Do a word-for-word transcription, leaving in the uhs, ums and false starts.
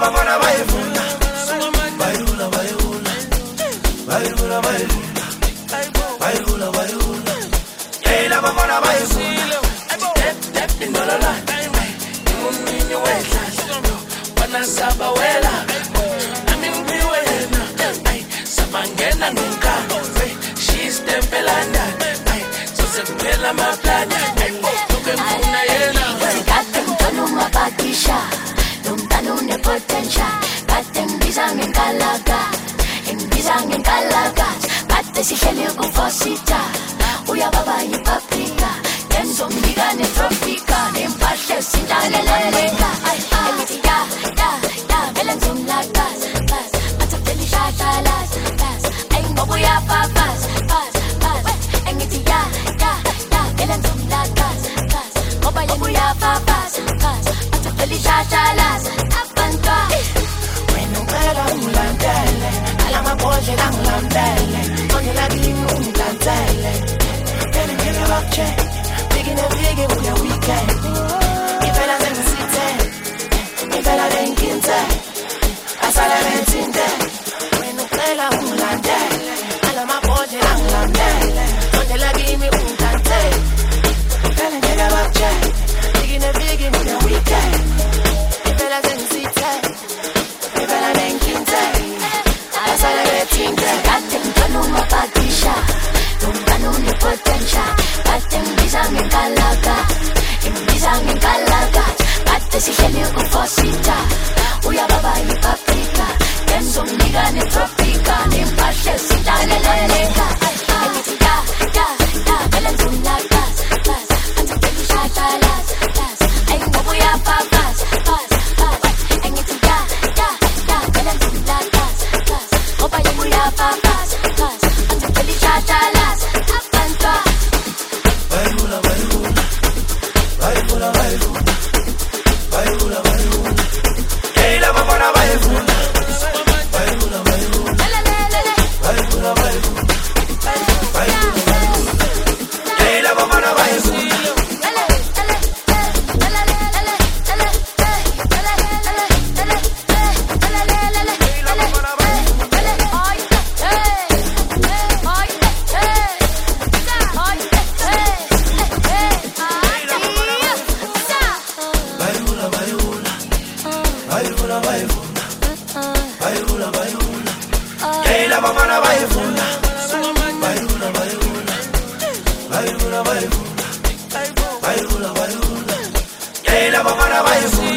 bangona bayivuna bayivuna bayivuna bayivuna bayivuna bayivuna bayivuna hey la bangona bayivuna step step in the line umini wehlala bana saba wela nami ngiwena ay sabangena ngenkalo she's tempelanda ay sosebela maplana ay tukemfuna yena kade mntwana mabakisha nomntana une potential kade ngibiza ngenkalaga ngibiza ngenkalaga kade sihlele kufosita uyababa yipaprika ngenzomnika netropica nempahle sintaleleleka ngithi ya ya ya vele ngizomlakaza bas athapeli shatalas bas ayingobuya babas bas bas ngithi ya ya ya vele ngizomlakaza bas ngoba yebuya babas bas athapeli shatalas abantwa wena ucela ungilandele alamabhodle angilambele ongela kimi ungilandele vele ngeke bakucheck Picking a big with your weekend. You better than the city. You better than Kinte. I saw that man in there. When you play la Mulande, all of my body lang Landele. Don't you like me Untante? Telling you about Jack. Picking a big with your weekend. You better than the city. You better than Kinte. I saw that man in there. Got them done on my body shot. Don't run on your potential. Ngibiza ngenkalaga ngibiza ngenkalaga kade sihlele kufosita uyababa yipaprika ngenzomnika netropica nempahle sintaleleleka ngithi ya ya ya vele ngizomlakaza bas athapeli shatalas bas ayingobuya babas bas bas ngithi ya ya ya vele ngizomlakaza bas ngoba yebuya babas bas athapeli shatalas abantwa Bayivula bayivula bayivula bayivuna bayivula bayivuna hey la bangona bayivuna bayivula bayivuna bayivula bayivuna bayivula bayivuna hey la bangona bayivuna Bayivula bayivuna bayivula bayivuna hey la bangona bayivuna bayivula bayivuna bayivula bayivuna bayivula bayivuna hey la bangona bayivuna